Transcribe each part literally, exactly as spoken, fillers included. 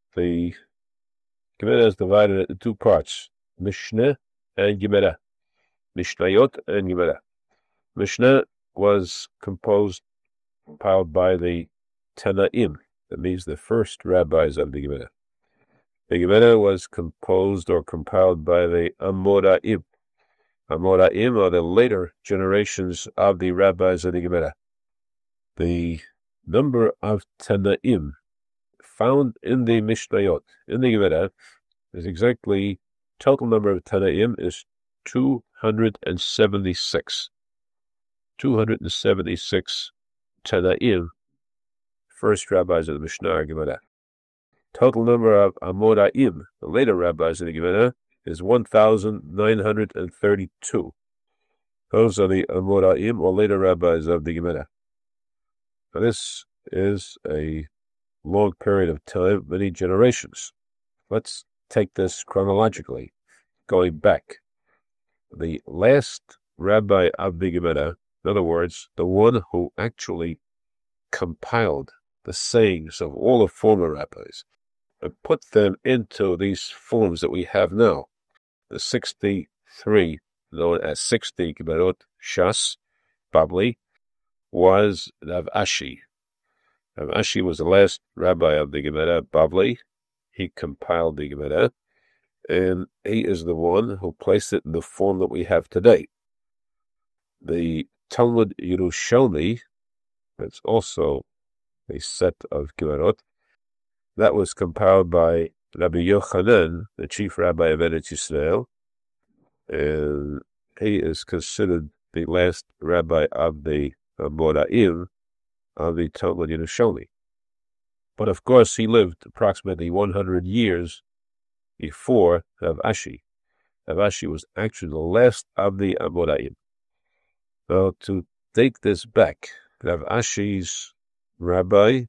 The Gemara is divided into two parts, Mishnah and Gemara. Mishnayot and Gemara. Mishnah was composed, compiled by the Tanaim, that means the first rabbis of the Gemara. The Gemara was composed or compiled by the Amoraim. Amoraim are the later generations of the rabbis of the Gemara. The number of Tanaim found in the Mishnayot, in the Gemara, is exactly, total number of Tanaim is two hundred seventy-six. two hundred seventy-six Tanaim, first rabbis of the Mishnah Gemara. Total number of Amoraim, the later rabbis of the Gemara, is one thousand nine hundred thirty-two. Those are the Amoraim, or later rabbis of the Gemara. Now this is a long period of time, many generations. Let's take this chronologically, going back. The last rabbi of the Gemara, in other words, the one who actually compiled the sayings of all the former rabbis and put them into these forms that we have now, the sixty-three, known as sixty Gemarot Shas, Babli, was Rav Ashi. Rav Ashi was the last rabbi of the Gemara, Babli. He compiled the Gemara, and he is the one who placed it in the form that we have today. The Talmud Yerushalmi, that's also a set of Gemarot, that was compiled by Rabbi Yochanan, the chief rabbi of Eretz Yisrael, and he is considered the last rabbi of the Amoraim of the Talmud Yerushalmi. But of course, he lived approximately one hundred years before Rav Ashi. Rav Ashi was actually the last of the Amoraim. Now, to take this back, Rav Ashi's rabbi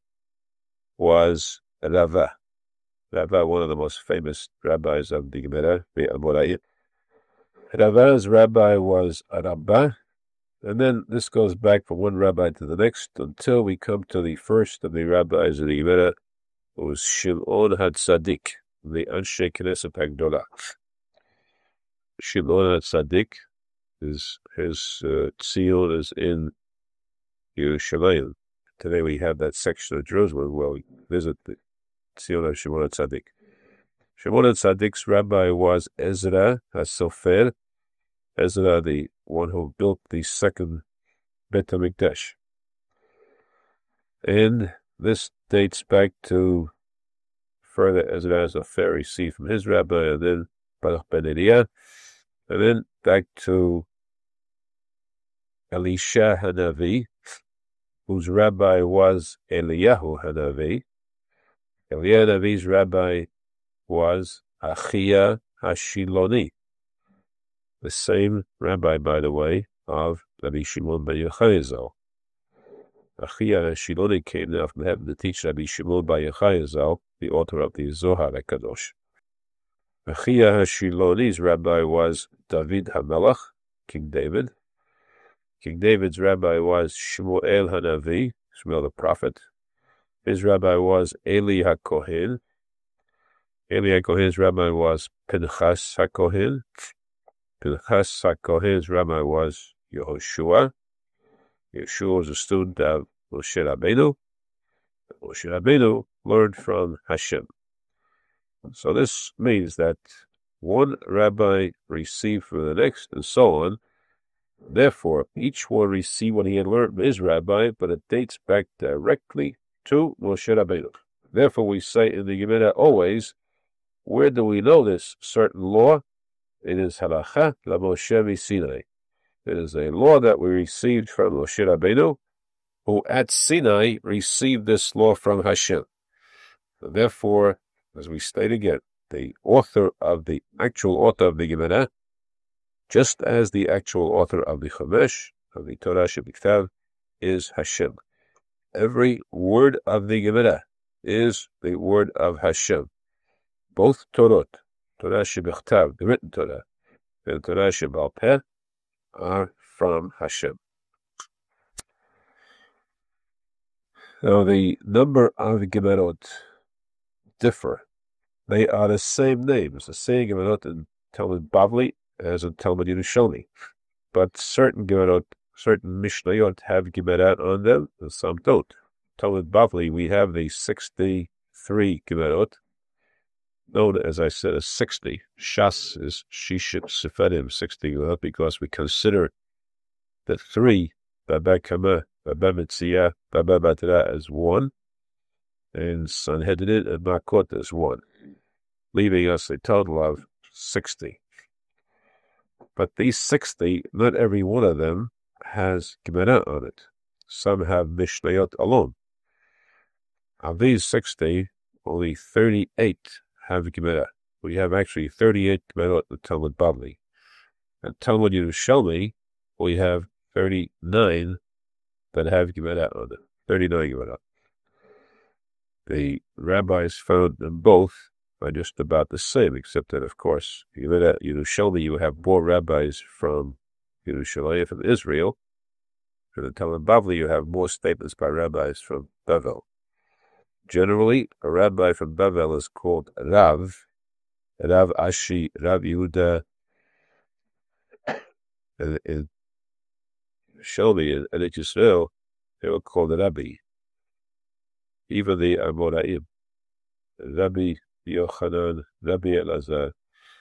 was Rava. Rava, one of the most famous rabbis of the Gemara, the Amoraim. Rava's rabbi was Rabbah, and then this goes back from one rabbi to the next until we come to the first of the rabbis of the Gemara, who was Shimon HaTzadik, the Anshe Knesset Hagdolah. Shimon HaTzadik, is his uh, tzion is in Yerushalayim. Today we have that section of Jerusalem where we visit the tzion of Shimon HaTzadik. Shimon HaTzadik's rabbi was Ezra HaSofer, Ezra, the one who built the second Bet HaMikdash. And this dates back to further Ezra HaSofer received from his rabbi, and then Baruch ben Neriah, and then back to Elisha Hanavi, whose rabbi was Eliyahu Hanavi. Eliyahu Hanavi's rabbi was Achia Hashiloni, the same rabbi, by the way, of Rabbi Shimon bar Yochai Zal. Achia Hashiloni came down from heaven to teach Rabbi Shimon bar Yochai Zal, the author of the Zohar HaKadosh. Achia Hashiloni's rabbi was David HaMelech, King David. King David's rabbi was Shmuel Hanavi, Shmuel the prophet. His rabbi was Eli HaKohen. Eli HaKohen's rabbi was Pinchas HaKohen. Pinchas HaKohen's rabbi was Yehoshua. Yehoshua was a student of Moshe Rabbeinu. Moshe Rabbeinu learned from Hashem. So this means that one rabbi received from the next, and so on. Therefore, each one received what he had learned from his rabbi, but it dates back directly to Moshe Rabbeinu. Therefore, we say in the Gemara always, where do we know this certain law? It is halacha la Moshe Sinai. It is a law that we received from Moshe Rabbeinu, who at Sinai received this law from Hashem. Therefore, as we state again, the author of the actual author of the Gemara, just as the actual author of the Chumash, of the Torah Shebiktav, is Hashem. Every word of the Gemara is the word of Hashem. Both Torot, Torah Shebiktav, the written Torah, and Torah Shebal Peh, are from Hashem. Now, the number of Gemarot differ They are the same names, the same Gemarot in Talmud Bavli as in Talmud Yerushalmi. But certain Gemarot, certain Mishnayot have Gemarot on them, and some don't. Talmud Bavli, we have the sixty-three Gemarot, known, as I said, as sixty. Shas is Shishit Sefarim, sixty Gemarot, because we consider the three, Baba Kama, Baba Metzia, Baba Batra, as one, and Sanhedrin and Makot as one, leaving us a total of sixty. But these sixty, not every one of them has Gemara on it. Some have Mishnayot alone. Of these sixty, only thirty-eight have Gemara. We have actually thirty-eight Gemara in the Talmud Bavli. And Talmud Yerushalmi, we have thirty-nine that have Gemara on it. thirty-nine Gemara. The rabbis found them both are just about the same, except that, of course, Yerushalmi, you have more rabbis from Yerushalayim, from Israel. For the Talmud Bavli, you have more statements by rabbis from Bavel. Generally, a rabbi from Bavel is called Rav, Rav Ashi, Rav Yehuda, and in Shalmi and Eretz Yisrael, they were called Rabbi. Even the Amoraim, Rabbi Yochanan, Rabbi Elazar.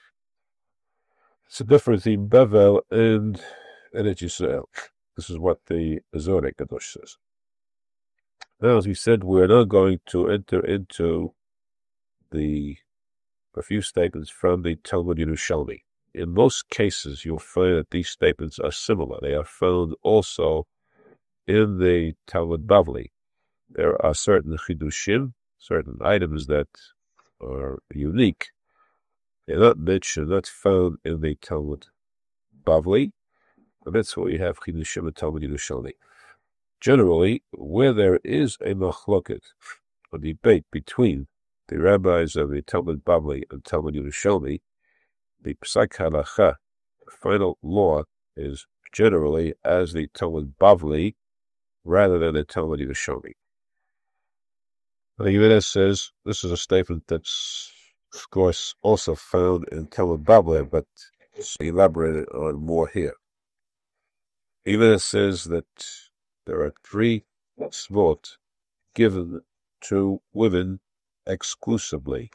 It's a difference in Bavel and Eretz Yisrael. This is what the Zohar Kadosh says. Now, as we said, we're now going to enter into the a few statements from the Talmud Yerushalmi. In most cases, you'll find that these statements are similar. They are found also in the Talmud Bavli. There are certain chidushim, certain items that are unique. They're not mentioned, not found in the Talmud Bavli, and that's why we have chidushim in Talmud Yerushalmi. Generally, where there is a machloket, a debate between the rabbis of the Talmud Bavli and Talmud Yerushalmi, the Psak Halacha, the final law, is generally as the Talmud Bavli rather than the Talmud Yerushalmi. The Gemara says, this is a statement that's, of course, also found in Talmud Bavli, but it's elaborated on more here. The Gemara says that there are three mitzvot given to women exclusively.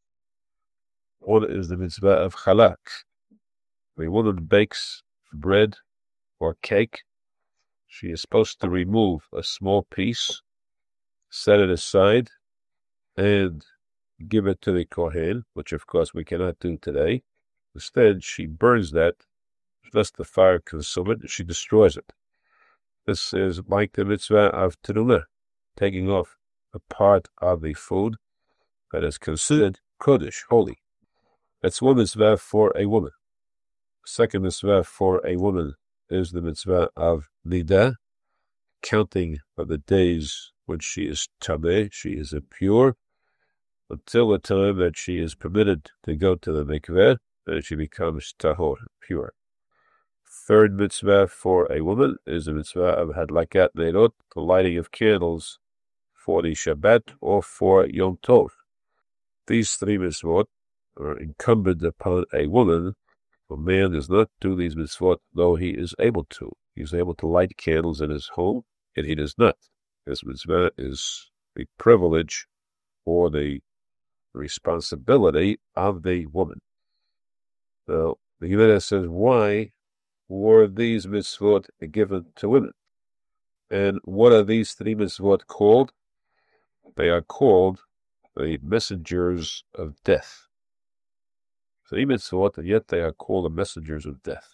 One is the mitzvah of chalak. The woman bakes bread or cake. She is supposed to remove a small piece, set it aside, and give it to the Kohen, which of course we cannot do today. Instead, she burns that, lest the fire consume it, and she destroys it. This is like the mitzvah of terumah, taking off a part of the food that is considered kodesh, holy. That's one mitzvah for a woman. The second mitzvah for a woman is the mitzvah of nidah, counting of the days when she is tameh, she is impure, until the time that she is permitted to go to the mikveh, and she becomes tahor, pure. Third mitzvah for a woman is the mitzvah of hadlakat neirot, the lighting of candles for the Shabbat or for Yom Tov. These three mitzvot are incumbent upon a woman. A man does not do these mitzvot, though he is able to. He is able to light candles in his home, and he does not. This mitzvah is the privilege or the responsibility of the woman. Now, the Gemara says, why were these mitzvot given to women? And what are these three mitzvot called? They are called the messengers of death. Three mitzvot, and yet they are called the messengers of death.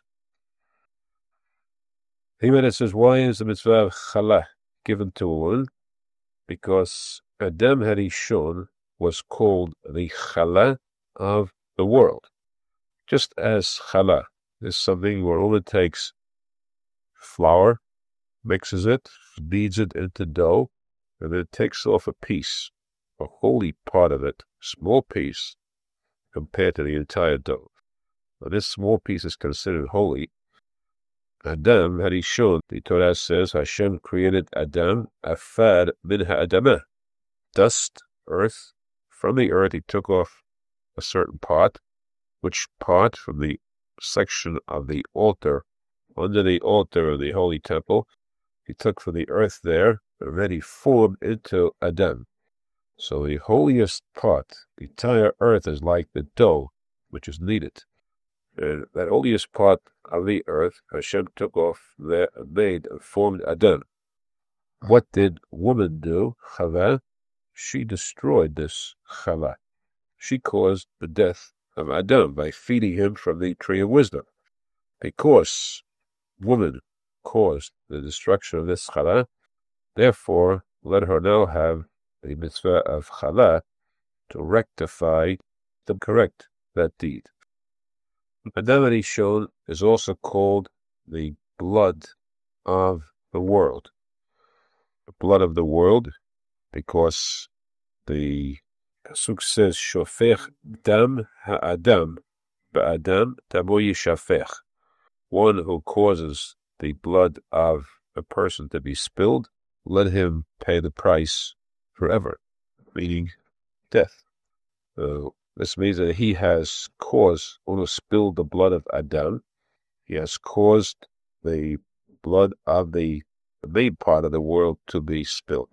The Gemara says, why is the mitzvah of challah given to a woman? Because Adam Harishon was called the challah of the world. Just as challah is something where a woman takes flour, mixes it, beats it into dough, and then takes off a piece, a holy part of it, small piece, compared to the entire dough. Now, this small piece is considered holy. Adam Harishon, the Torah says, Hashem created Adam, afar min ha'adamah, dust, earth. From the earth he took off a certain part, which part from the section of the altar, under the altar of the holy temple, he took from the earth there, and then he formed into Adam. So the holiest part, the entire earth is like the dough, which is kneaded. And that holiest part of the earth, Hashem took off there and made and formed Adam. What did woman do, Chava? She destroyed this Chava. She caused the death of Adam by feeding him from the tree of wisdom. Because woman caused the destruction of this Chava, therefore let her now have the mitzvah of Chala to rectify, to correct that deed. Adam HaRishon is also called the blood of the world. The blood of the world, because the pasuk says, Shofech dam ha'adam, ba'adam tabo yishafech. One who causes the blood of a person to be spilled, let him pay the price forever, meaning death. Uh, this means that he has caused, or spilled the blood of Adam. He has caused the blood of the, the main part of the world to be spilled.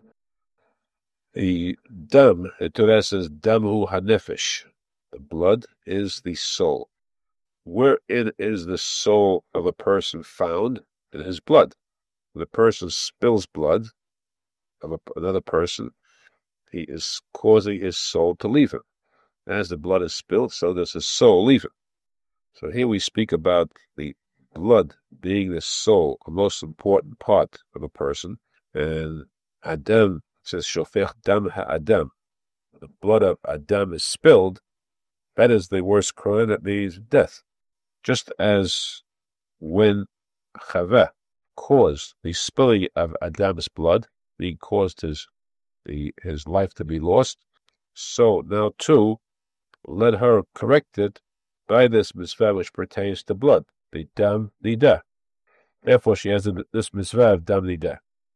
The dam, the Torah says, damu hanefesh. The blood is the soul. Wherein is the soul of a person found? In his blood. When a person spills blood of a, another person, he is causing his soul to leave him. As the blood is spilled, so does his soul leave him. So here we speak about the blood being the soul, the most important part of a person. And Adam says, Shofech dam ha'adam. The blood of Adam is spilled. That is the worst crime. That means death. Just as when Chava caused the spilling of Adam's blood, he caused his the his life to be lost, so now too, let her correct it by this mitzvah which pertains to blood, the dam nida. Therefore, she has this mitzvah of dam nida.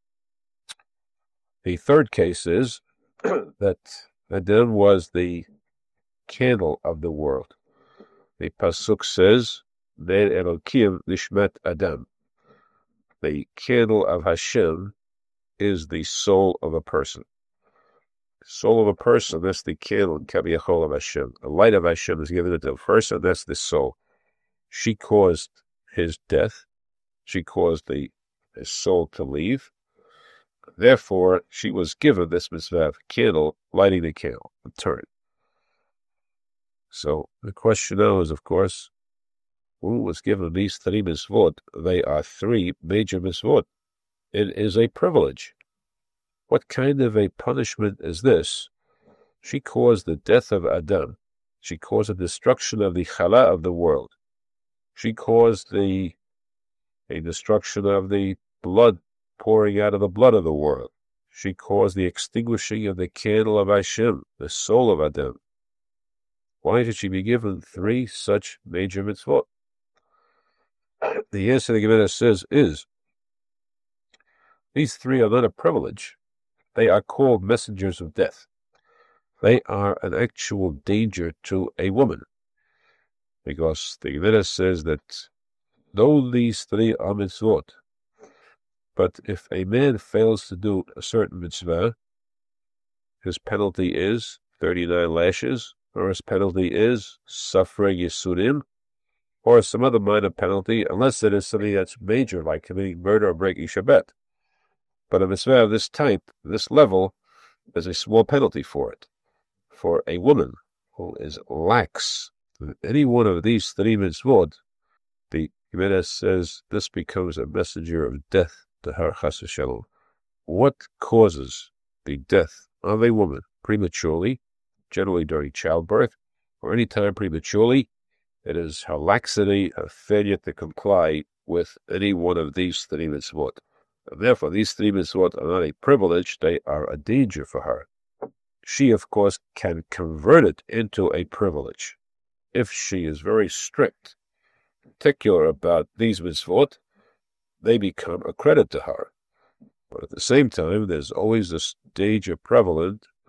The third case is that Adam was the candle of the world. The pasuk says, "Ner Elokim nishmat Adam." The candle of Hashem is the soul of a person. The soul of a person, that's the candle in Kaviyachol of Hashem. The light of Hashem is given to a person, that's the soul. She caused his death. She caused the his soul to leave. Therefore, she was given this mitzvah of candle, lighting the candle, the turn. So the question now is, of course, who was given these three mitzvot? They are three major mitzvot. It is a privilege. What kind of a punishment is this? She caused the death of Adam. She caused the destruction of the chala of the world. She caused the a destruction of the blood pouring out of the blood of the world. She caused the extinguishing of the candle of Hashem, the soul of Adam. Why did she be given three such major mitzvot? The answer the Gemara says is, these three are not a privilege. They are called messengers of death. They are an actual danger to a woman. Because the Gemara says that though these three are mitzvot, but if a man fails to do a certain mitzvah, his penalty is thirty-nine lashes, or his penalty is suffering yisurim, or some other minor penalty, unless it is something that's major, like committing murder or breaking Shabbat. But a mitzvah of this type, this level, there's a small penalty for it. For a woman who is lax in any one of these three mitzvot, the Gemara says this becomes a messenger of death to her, chas v'shalom. What causes the death of a woman prematurely, generally during childbirth, or any time prematurely? It is her laxity, her failure to comply with any one of these three mitzvot. And therefore, these three mitzvot are not a privilege, they are a danger for her. She, of course, can convert it into a privilege. If she is very strict, particular about these mitzvot, they become a credit to her. But at the same time, there's always this danger prevalent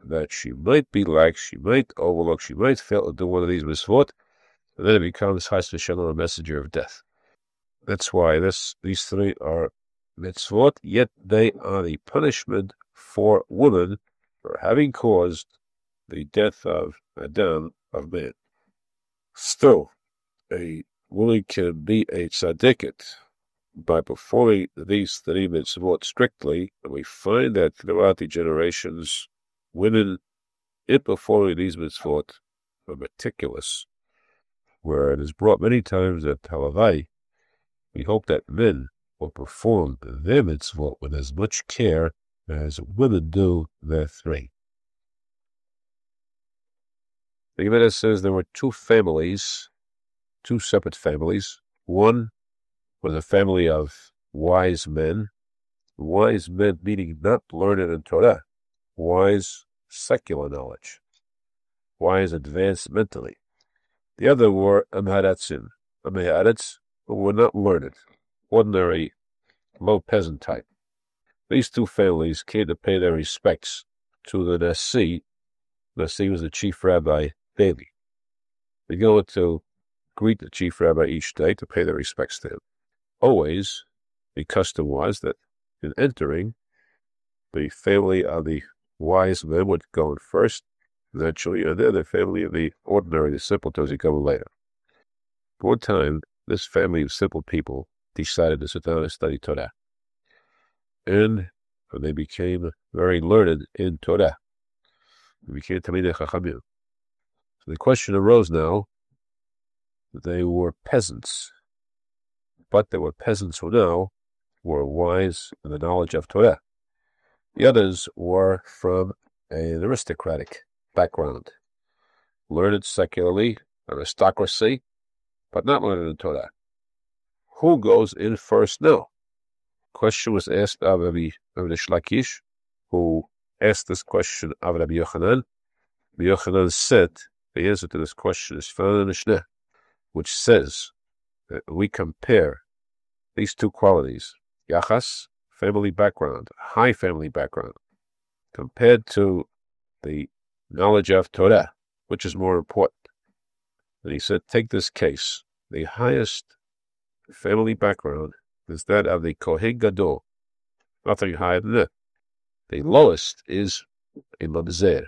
that she might be lax, she might overlook, she might fail to do one of these mitzvot, and then it becomes chas v'shalom, a messenger of death. That's why this these three are mitzvot, yet they are the punishment for women for having caused the death of Adam, of man. Still, a woman can be a tzaddiket by performing these three mitzvot strictly, and we find that throughout the generations, women in performing these mitzvot are meticulous, where it is brought many times that halavai, we hope that men will perform their mitzvot with as much care as women do their three. The Gemara says there were two families, two separate families. One was a family of wise men, wise men meaning not learned in Torah, wise secular knowledge, wise advanced mentally. The other were Amharatzim, Amharatz, who were not learned, ordinary, low peasant type. These two families came to pay their respects to the Nasi. Nasi was the chief rabbi daily. They go to greet the chief rabbi each day to pay their respects to him. Always, the custom was that in entering, the family of the wise men would go in first, eventually, and then the family of the ordinary, the simple Tozi, would come later. One time, this family of simple people decided to sit down and study Torah. And they became very learned in Torah. They became Talmidei Chachamim. So the question arose now, they were peasants, but they were peasants who now were wise in the knowledge of Torah. The others were from an aristocratic background, learned secularly, aristocracy, but not learned in Torah. Who goes in first now? Question was asked of Rabbi Reish Lakish, who asked this question of Rabbi Yochanan. Rabbi Yochanan said, the answer to this question is found in the Mishnah, which says that we compare these two qualities, Yachas, family background, high family background, compared to the knowledge of Torah, which is more important. And he said, take this case. The highest family background is that of the Kohen Gadol, nothing higher than that. The lowest is a mamzer,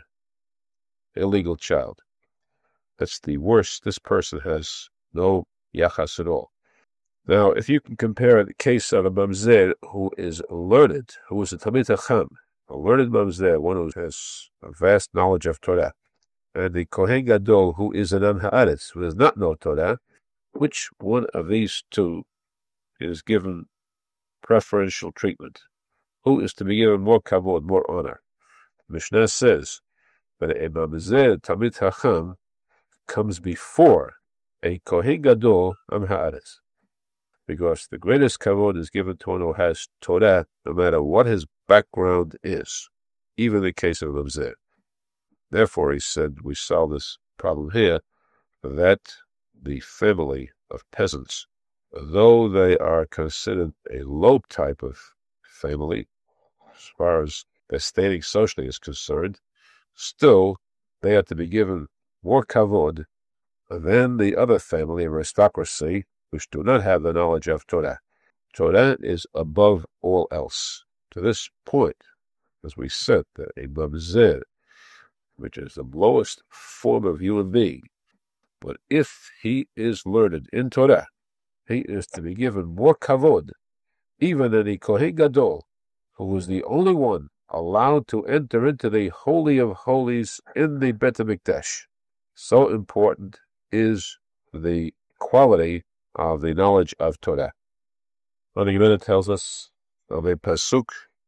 illegal child. That's the worst. This person has no yachas at all. Now, if you can compare the case of a mamzer who is learned, who is a Talmid Chacham, a learned mamzer, one who has a vast knowledge of Torah, and the Kohen Gadol, who is an Am Haaretz, who does not know Torah, which one of these two is given preferential treatment? Who is to be given more kavod, more honor? Mishnah says that a mamzer, Talmid Chacham, comes before a Kohen Gadol, Am Haaretz, because the greatest kavod is given to one who has Torah, no matter what his background is, even in the case of mamzer. Therefore, he said, we solve this problem here, that the family of peasants, though they are considered a low type of family, as far as their standing socially is concerned, still they are to be given more kavod than the other family of aristocracy, which do not have the knowledge of Torah. Torah is above all else. To this point, as we said, that a mamzer, which is the lowest form of human being, but if he is learned in Torah, he is to be given more kavod, even than the Kohen Gadol, who was the only one allowed to enter into the Holy of Holies in the Bet HaMikdash. So important is the quality of the knowledge of Torah. The Gemara tells us of a pasuk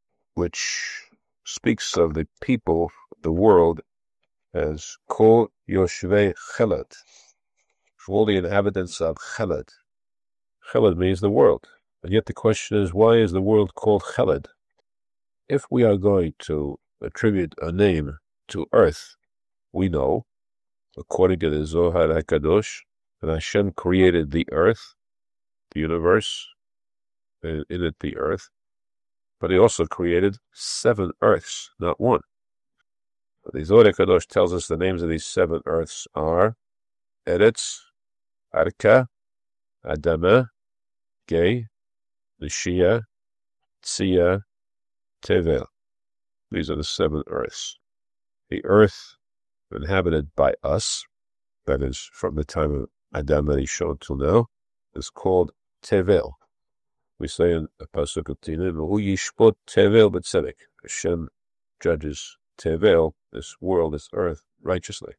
which speaks of the people, the world, as Kol Yoshvei Chelad, for all the inhabitants of Chelad. Chelad means the world. And yet the question is, why is the world called Chelad? If we are going to attribute a name to earth, we know, according to the Zohar HaKadosh, that Hashem created the earth, the universe, and in it the earth, but he also created seven earths, not one. The Zohar Kadosh tells us the names of these seven earths are Eretz, Arka, Adama, Gay, Nishia, Tzia, Tevel. These are the seven earths. The earth inhabited by us, that is, from the time of Adam Rishon till now, is called Tevel. We say in the Pasuk of Tinim, Hu yishpot Tevel b'tzedek. Hashem judges Tevel, this world, this earth, righteously.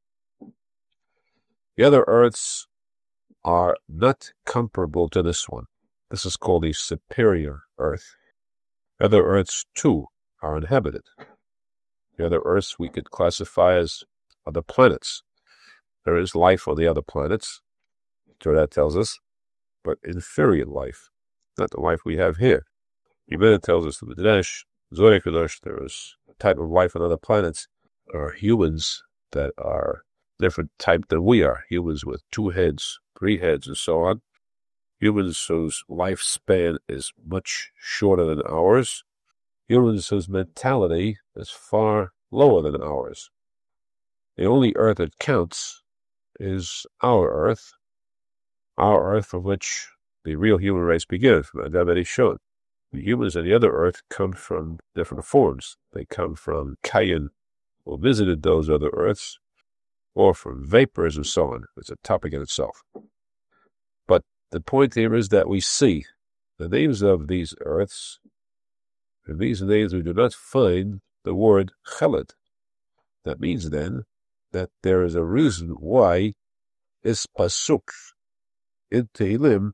The other earths are not comparable to this one. This is called the superior earth. Other earths, too, are inhabited. The other earths we could classify as other planets. There is life on the other planets, Torah tells us, but inferior life, not the life we have here. Yemena tells us the Midrash, Zohar Kadosh, there is a type of life on other planets. There are humans that are different type than we are. Humans with two heads, three heads, and so on. Humans whose lifespan is much shorter than ours. Humans whose mentality is far lower than ours. The only earth that counts is our earth, our earth from which the real human race began, from Adam Rishon. The humans on the other earth come from different forms. They come from Cain, who visited those other earths, or from vapors and so on. It's a topic in itself. But the point here is that we see the names of these earths. In these names we do not find the word Cheled. That means then that there is a reason why this pasuk in Tehillim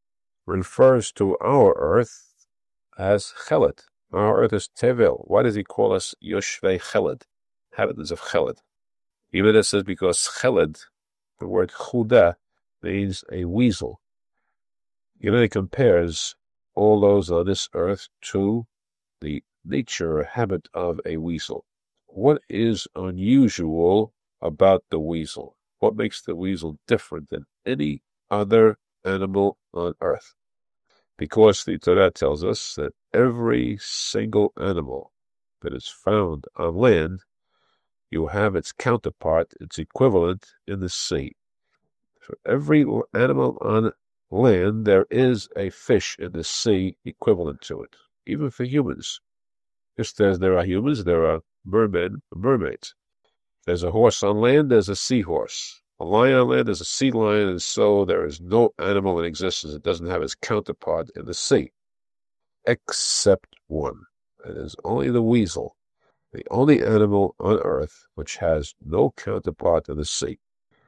refers to our earth as Cheled. Our earth is Tevel. Why does he call us Yoshvei Cheled, inhabitants of Cheled? Even it says because Cheled, the word Chuda, means a weasel. Even it compares all those on this earth to the nature or habit of a weasel. What is unusual about the weasel? What makes the weasel different than any other animal on earth? Because the Torah tells us that every single animal that is found on land, you have its counterpart, its equivalent in the sea. For every animal on land, there is a fish in the sea equivalent to it, even for humans. Just as there are humans, there are mermen and mermaids. There's a horse on land, there's a seahorse. A lion on land, there's a sea lion, and so there is no animal in existence that doesn't have its counterpart in the sea, except one. It is only the weasel, the only animal on earth which has no counterpart in the sea.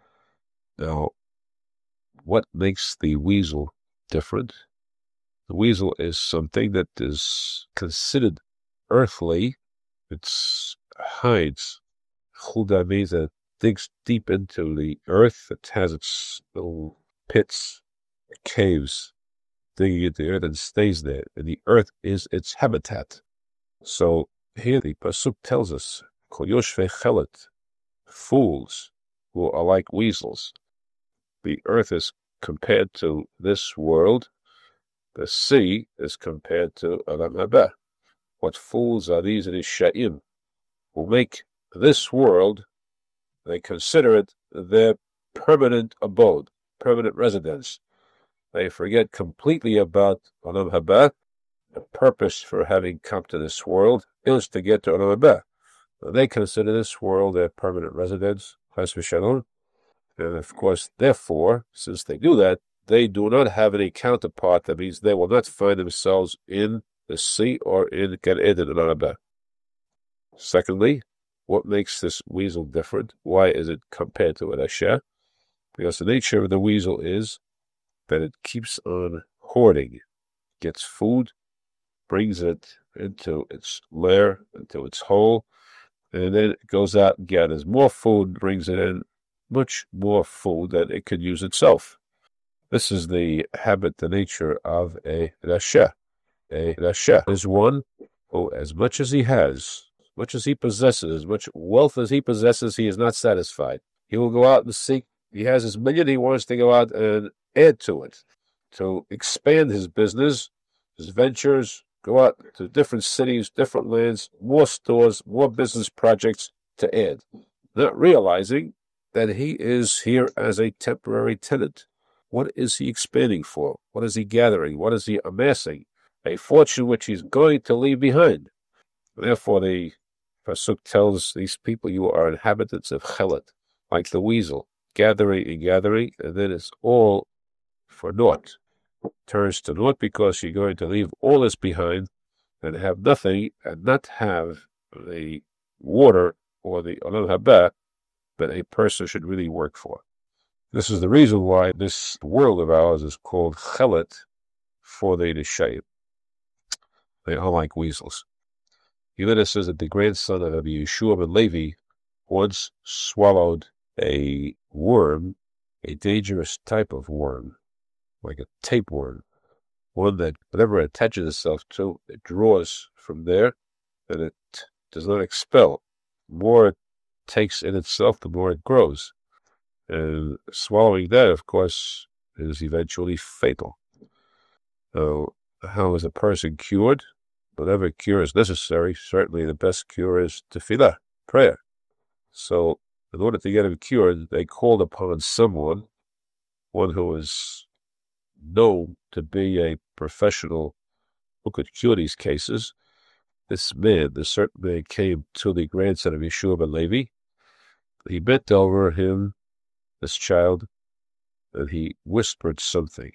Now, what makes the weasel different? The weasel is something that is considered earthly. Its hides, Chuda means that it digs deep into the earth. It has its little pits, caves, digging into the earth and stays there. And the earth is its habitat. So here the Pasuk tells us, Kol Yoshvei Cheled, fools who are like weasels. The earth is compared to this world. The sea is compared to Olam Haba. What fools are these Rishayim who make this world, they consider it their permanent abode, permanent residence. They forget completely about Olam Haba. The purpose for having come to this world is to get to Olam Haba. They consider this world their permanent residence, Chas v'Shalom. And of course, therefore, since they do that, they do not have any counterpart. That means they will not find themselves in the sea or in Gan Eden and Olam Haba. Secondly, what makes this weasel different? Why is it compared to a Rasha? Because the nature of the weasel is that it keeps on hoarding, gets food, brings it into its lair, into its hole, and then it goes out and gathers more food, brings it in, much more food than it could use itself. This is the habit, the nature of a Rasha. A Rasha is one who, as much as he has, as much as he possesses, as much wealth as he possesses, he is not satisfied. He will go out and seek, he has as many as he wants to go out and add to it, to expand his business, his ventures, go out to different cities, different lands, more stores, more business projects. to add, not realizing that he is here as a temporary tenant. What is he expanding for? What is he gathering? What is he amassing? A fortune which he's going to leave behind. Therefore, the Pasuk tells these people, you are inhabitants of Chelet, like the weasel, gathering and gathering, and then it's all for naught. Turns to naught because you're going to leave all this behind and have nothing and not have the water or the olam haba that a person should really work for. This is the reason why this world of ours is called Chelet for the Nishayim. They are like weasels. Yevida says that the grandson of Rabbi Yeshua ben Levi once swallowed a worm, a dangerous type of worm, like a tapeworm, one that whatever it attaches itself to, it draws from there, and it does not expel. The more it takes in itself, the more it grows. And swallowing that, of course, is eventually fatal. So, how is a person cured? Whatever cure is necessary, certainly the best cure is tefillah, prayer. So, in order to get him cured, they called upon someone, one who is known to be a professional who could cure these cases. This man, this certain man, came to the grandson of Yeshua ben Levi. He bent over him, this child, and he whispered something.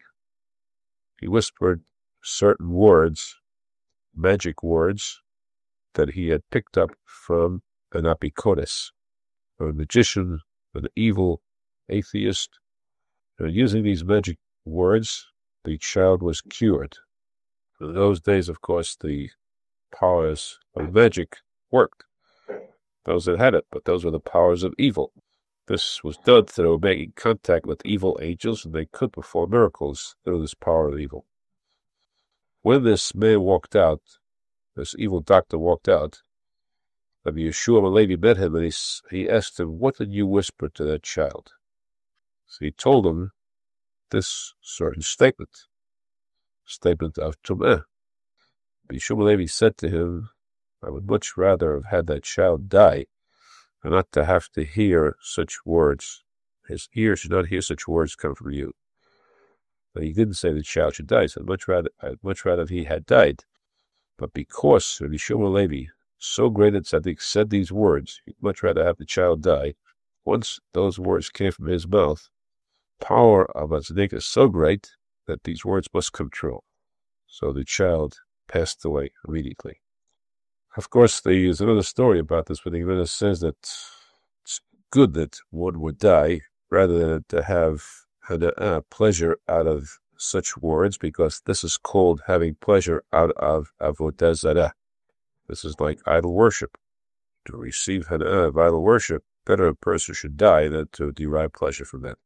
He whispered certain words, magic words, that he had picked up from an apikodes, a magician, an evil atheist. And using these magic words, the child was cured. In those days, of course, the powers of magic worked. Those that had it, but those were the powers of evil. This was done through making contact with evil angels, and they could perform miracles through this power of evil. When this man walked out, this evil doctor walked out, Rabbi Yeshua ben Levi met him, and he, he asked him, what did you whisper to that child? So he told him this certain statement, statement of Tum'ah. Rabbi Yeshua ben Levi said to him, I would much rather have had that child die and not to have to hear such words. His ears should not hear such words come from you. But he didn't say the child should die. He said, much rather, I'd much rather he had died. But because Rabbi Yeshua ben Levi, so great at tzaddik, said these words, he'd much rather have the child die. Once those words came from his mouth, power of a tzaddik is so great that these words must come true. So the child passed away immediately. Of course, there's another story about this, but the Gemara says that it's good that one would die rather than to have uh, pleasure out of such words, because this is called having pleasure out of avodah zarah. This is like idol worship. To receive hana'ah of idol worship, better a person should die than to derive pleasure from that.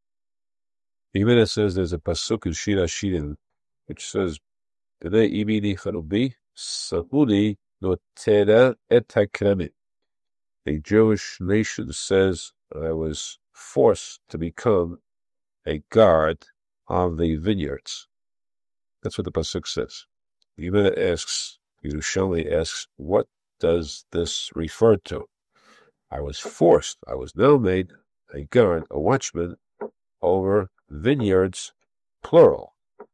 The Gemara says there's a pasuk in Shir HaShirim which says, "B'nei imini chanubi samuni notera et hakremim." The Jewish nation says, I was forced to become a guard of the vineyards. That's what the pasuk says. The Gemara asks, Yerushalmi asks, what does this refer to? I was forced, I was now made a guard, a watchman over vineyards, plural.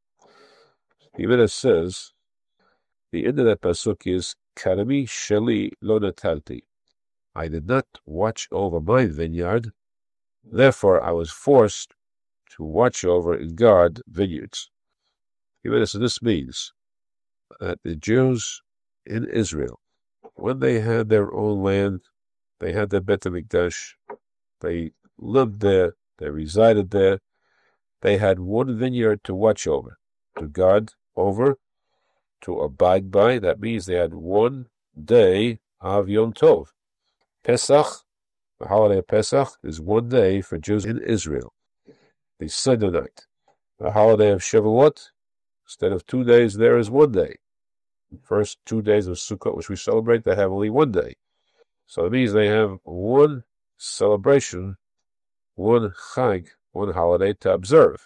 The Gemara says, the end of that pasuk is, Karami sheli lo natalti. I did not watch over my vineyard, therefore I was forced to watch over and guard vineyards. So this means that the Jews in Israel, when they had their own land, they had their Bet HaMikdash, they lived there, they resided there, they had one vineyard to watch over, to guard over, to abide by. That means they had one day of Yom Tov. Pesach, the holiday of Pesach, is one day for Jews in Israel. The Seder night. The holiday of Shavuot, instead of two days, there is one day. The first two days of Sukkot, which we celebrate, they have only one day. So it means they have one celebration, one chag, one holiday to observe.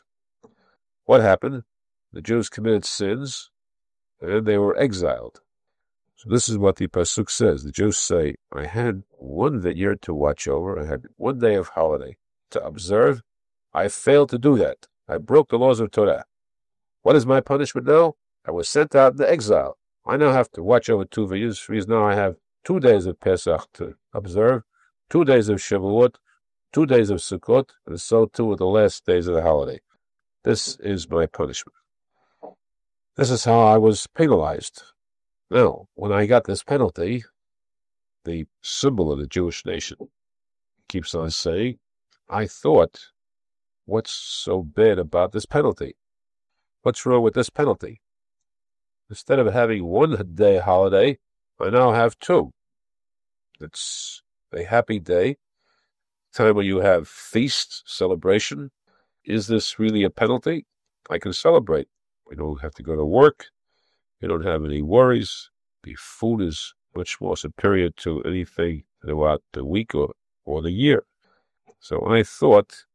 What happened? The Jews committed sins, and they were exiled. So this is what the Pasuk says. The Jews say, I had one vineyard to watch over. I had one day of holiday to observe. I failed to do that. I broke the laws of Torah. What is my punishment now? I was sent out into exile. I now have to watch over two vineyards. Because now I have two days of Pesach to observe, two days of Shavuot, two days of Sukkot, and so too with the last days of the holiday. This is my punishment. This is how I was penalized. Now, when I got this penalty, the symbol of the Jewish nation keeps on saying, I thought, what's so bad about this penalty? What's wrong with this penalty? Instead of having one day holiday, I now have two. It's a happy day, time when you have feast, celebration. Is this really a penalty? I can celebrate. We don't have to go to work. We don't have any worries. The food is much more superior to anything throughout the week or, or the year. So I thought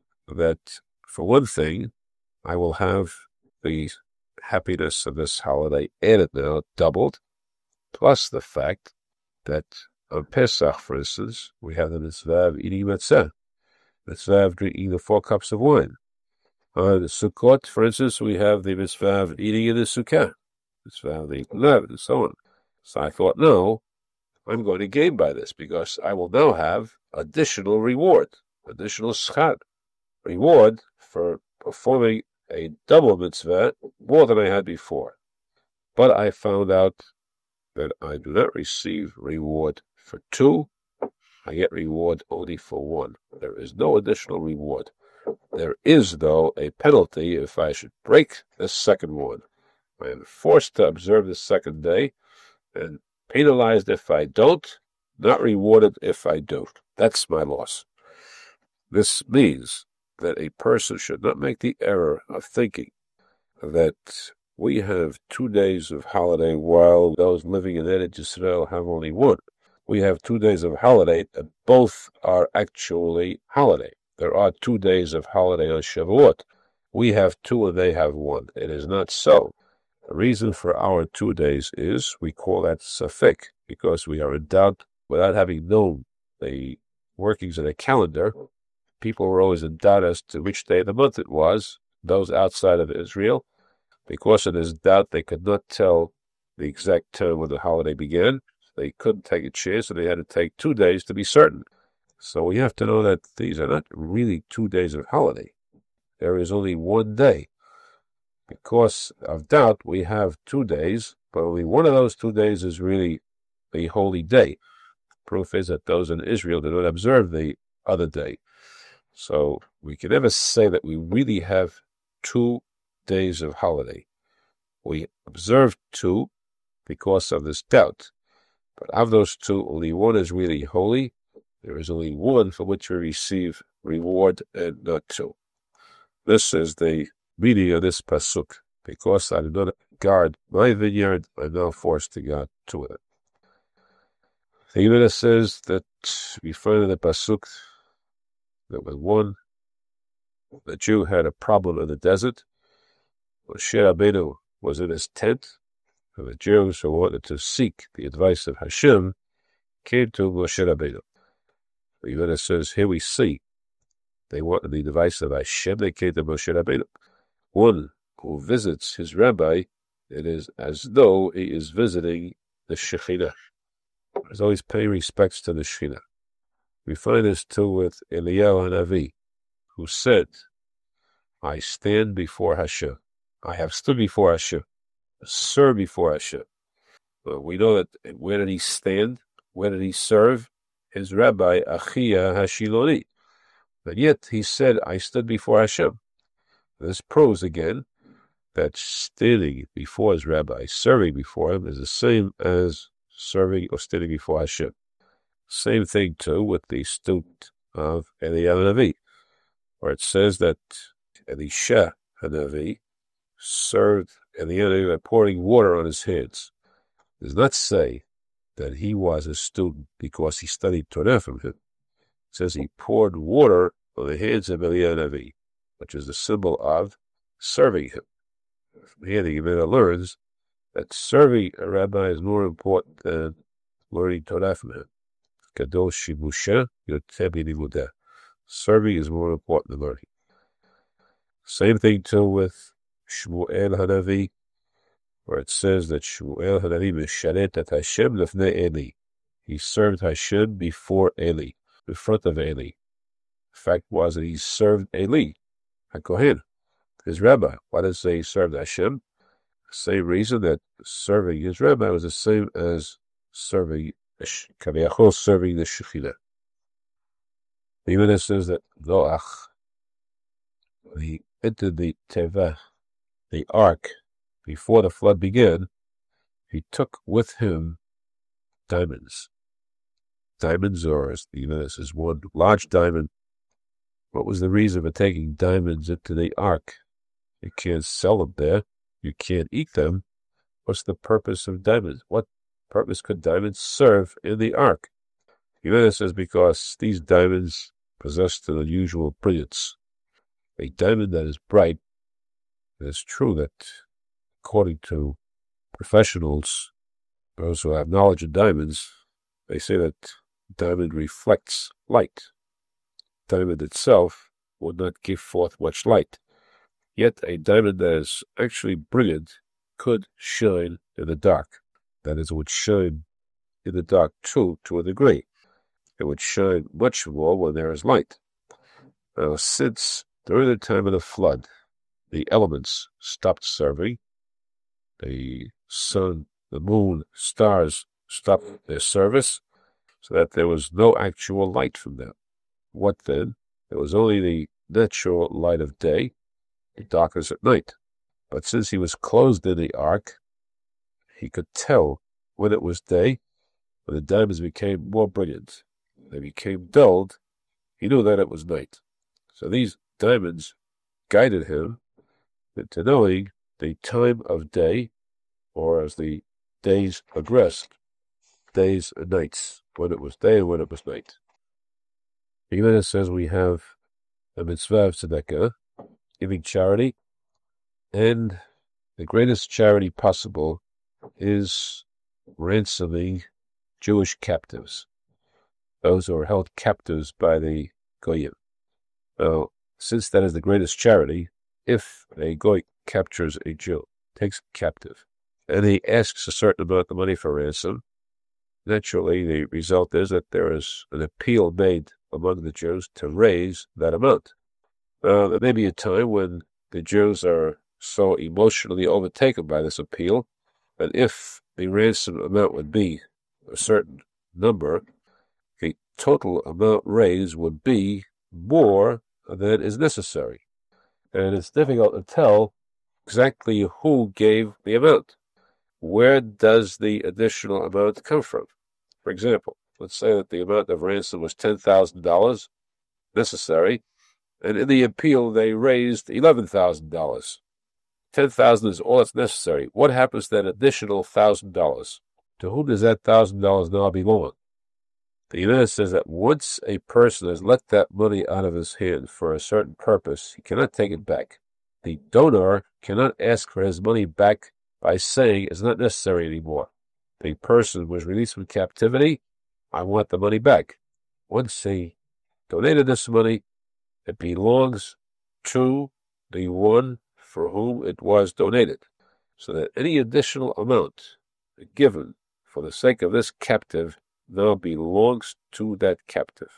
that, for one thing, I will have the happiness of this holiday added now, doubled, plus the fact that on Pesach, for instance, we have the mitzvah of eating matzah, mitzvah of drinking the four cups of wine. On Sukkot, for instance, we have the mitzvah of eating in the sukkah, mitzvah of the leaven, and so on. So I thought, no, I'm going to gain by this, because I will now have additional reward, additional schar, reward for performing a double mitzvah, more than I had before. But I found out that I do not receive reward for two. I get reward only for one. There is no additional reward. There is, though, a penalty if I should break the second one. I am forced to observe the second day, and penalized if I don't, not rewarded if I do. That's my loss. This means that a person should not make the error of thinking that we have two days of holiday while those living in Eretz Yisrael have only one. We have two days of holiday, and both are actually holiday. There are two days of holiday on Shavuot. We have two and they have one. It is not so. The reason for our two days is we call that safek, because we are in doubt without having known the workings of the calendar. People were always in doubt as to which day of the month it was, those outside of Israel. Because of this doubt, they could not tell the exact time when the holiday began. They couldn't take a chance, and they had to take two days to be certain. So we have to know that these are not really two days of holiday. There is only one day. Because of doubt, we have two days, but only one of those two days is really a holy day. Proof is that those in Israel do not observe the other day. So we can never say that we really have two days of holiday. We observe two because of this doubt. But of those two, only one is really holy. There is only one for which we receive reward, and not two. This is the meaning of this pasuk. Because I do not guard my vineyard, I'm now forced to guard two of it. The Gemara says that we find in the pasuk that when one, the Jew had a problem in the desert, Moshe Rabbeinu was in his tent, and the Jews who wanted to seek the advice of Hashem came to Moshe Rabbeinu. The Gemara says, here we see, they wanted the advice of Hashem, they came to Moshe Rabbeinu. One who visits his rabbi, it is as though he is visiting the Shekhinah. He's always paying respects to the Shekhinah. We find this too with Eliyahu Hanavi, who said, I stand before Hashem. I have stood before Hashem, served before Hashem. But we know that where did he stand? Where did he serve? His rabbi, Achia Hashiloni. But yet he said, I stood before Hashem. This proves again that standing before his rabbi, serving before him, is the same as serving or standing before Hashem. Same thing too with the student of Eliyahu Hanavi, where it says that Elisha Hanavi served Eliyahu by pouring water on his hands. It does not say that he was a student because he studied Torah from him. It says he poured water on the hands of Eliyahu Hanavi, which is the symbol of serving him. From here the Gemara learns that serving a rabbi is more important than learning Torah from him. Kadosh Shimusha Yotebi Limudeh. Serving is more important than learning. Same thing too with Shmuel Hanavi, where it says that Shmuel Hanavi Misharet at Hashem Lefnei Eli. He served Hashem before Eli, in front of Eli. The fact was that he served Eli, HaKohen, his rabbi. Why does it say he served Hashem? The same reason that serving his rabbi was the same as serving Kaviyachol, serving the Shekhinah. Even it says that Noach, he entered the Teva, the ark, before the flood began, he took with him diamonds. Diamonds, or as even this is one large diamond. What was the reason for taking diamonds into the ark? You can't sell them there. You can't eat them. What's the purpose of diamonds? What purpose could diamonds serve in the ark? Even says because these diamonds possess an unusual brilliance. A diamond that is bright, it is true that according to professionals, those who have knowledge of diamonds, they say that diamond reflects light. Diamond itself would not give forth much light. Yet a diamond that is actually brilliant could shine in the dark. That is, it would shine in the dark too, to a degree. It would shine much more when there is light. Now, since during the time of the flood, the elements stopped serving, the sun, the moon, stars stopped their service, so that there was no actual light from them. What then? There was only the natural light of day, the darkness at night. But since he was closed in the ark, he could tell when it was day, when the diamonds became more brilliant. They became dulled, he knew that it was night. So these diamonds guided him into knowing the time of day, or as the days progressed, days and nights, when it was day and when it was night. Even it says we have a mitzvah of tzedakah, giving charity, and the greatest charity possible is ransoming Jewish captives, those who are held captives by the Goyim. Now, since that is the greatest charity, if a Goy captures a Jew, takes him captive, and he asks a certain amount of money for ransom, naturally the result is that there is an appeal made among the Jews to raise that amount. Now, there may be a time when the Jews are so emotionally overtaken by this appeal that if the ransom amount would be a certain number, the total amount raised would be more than is necessary. And it's difficult to tell exactly who gave the amount. Where does the additional amount come from? For example, let's say that the amount of ransom was ten thousand dollars necessary, and in the appeal they raised eleven thousand dollars. ten thousand dollars is all that's necessary. What happens to that additional one thousand dollars? To whom does that one thousand dollars now belong? The Gemara says that once a person has let that money out of his hand for a certain purpose, he cannot take it back. The donor cannot ask for his money back by saying it's not necessary anymore. The person was released from captivity. I want the money back. Once he donated this money, it belongs to the one for whom it was donated, so that any additional amount given for the sake of this captive now belongs to that captive.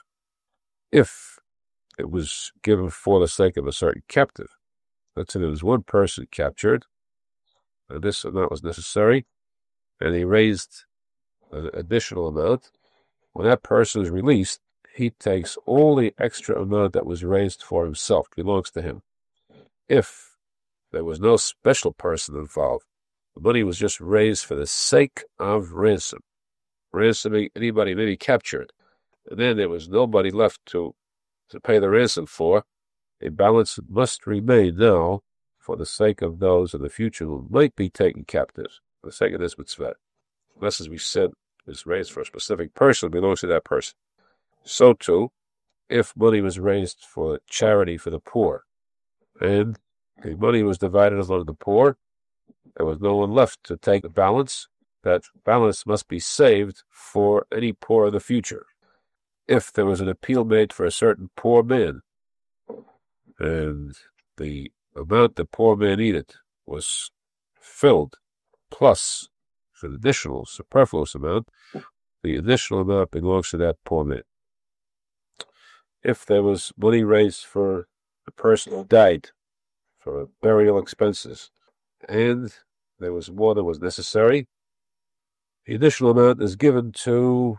If it was given for the sake of a certain captive, let's say there was one person captured, and this amount was necessary, and he raised an additional amount. When that person is released, he takes all the extra amount that was raised for himself, belongs to him. If there was no special person involved, the money was just raised for the sake of ransom, ransoming anybody may be captured, and then there was nobody left to, to pay the ransom for, a balance must remain now for the sake of those in the future who might be taken captives, for the sake of this mitzvah. Unless, as we said, is raised for a specific person, it belongs to that person. So too, if money was raised for charity for the poor, and the money was divided among the poor, there was no one left to take the balance. That balance must be saved for any poor in the future. If there was an appeal made for a certain poor man, and the amount the poor man needed was filled, plus an additional superfluous amount, the additional amount belongs to that poor man. If there was money raised for a person who died, for burial expenses, and there was more than was necessary, the additional amount is given to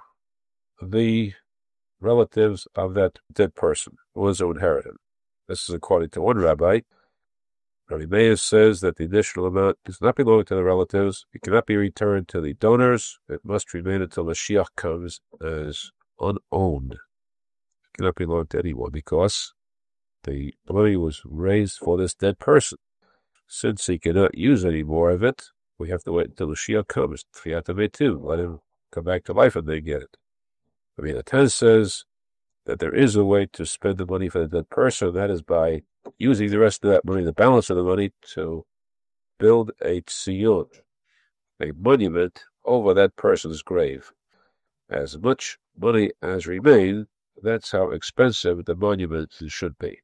the relatives of that dead person who was to inherit him. This is according to one rabbi. Rabbi Meir says that the additional amount does not belong to the relatives. It cannot be returned to the donors. It must remain until Mashiach comes as unowned. It cannot belong to anyone because the money was raised for this dead person. Since he cannot use any more of it, we have to wait until Mashiach comes. Let him come back to life and then get it. I mean, the Ten says that there is a way to spend the money for the dead person. That is by using the rest of that money, the balance of the money, to build a tziyun, a monument over that person's grave. As much money as remains, that's how expensive the monument should be.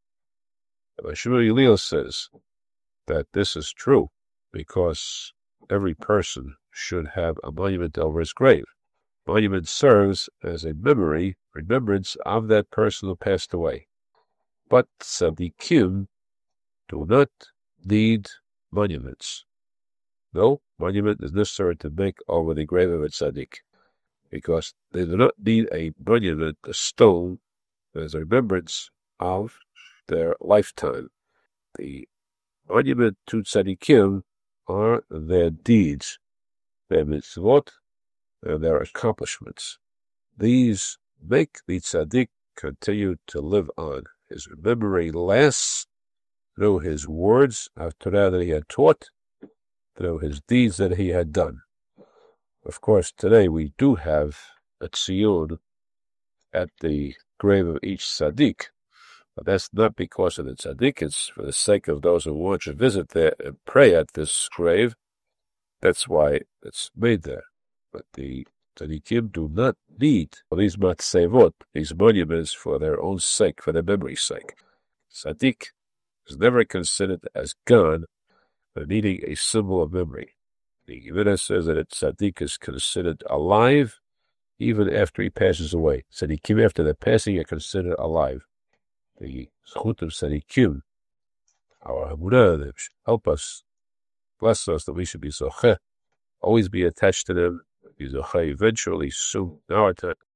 Rabbi Shimon Gamliel says that this is true because every person should have a monument over his grave. Monument serves as a memory, remembrance of that person who passed away. But tzaddikim do not need monuments. No monument is necessary to make over the grave of a tzaddik, because they do not need a monument, a stone, as a remembrance of their lifetime. The monument to tzaddikim are their deeds, their mitzvot, and their accomplishments. These make the tzaddik continue to live on. His memory lasts through his words of Torah that he had taught, through his deeds that he had done. Of course, today we do have a tziyun at the grave of each tzaddik, but that's not because of the tzaddik. It's for the sake of those who want to visit there and pray at this grave. That's why it's made there. But the tzaddikim do not need these matzevot, these monuments, for their own sake, for their memory's sake. Tzaddik is never considered as gone, but needing a symbol of memory. The Gemara says that a tzaddik is considered alive even after he passes away. Tzaddikim, after their passing, are considered alive. The zchut of tzaddikim, our hamunah, they help us, bless us, that we should be zocheh, always be attached to them, be zocheh eventually, soon, in our time.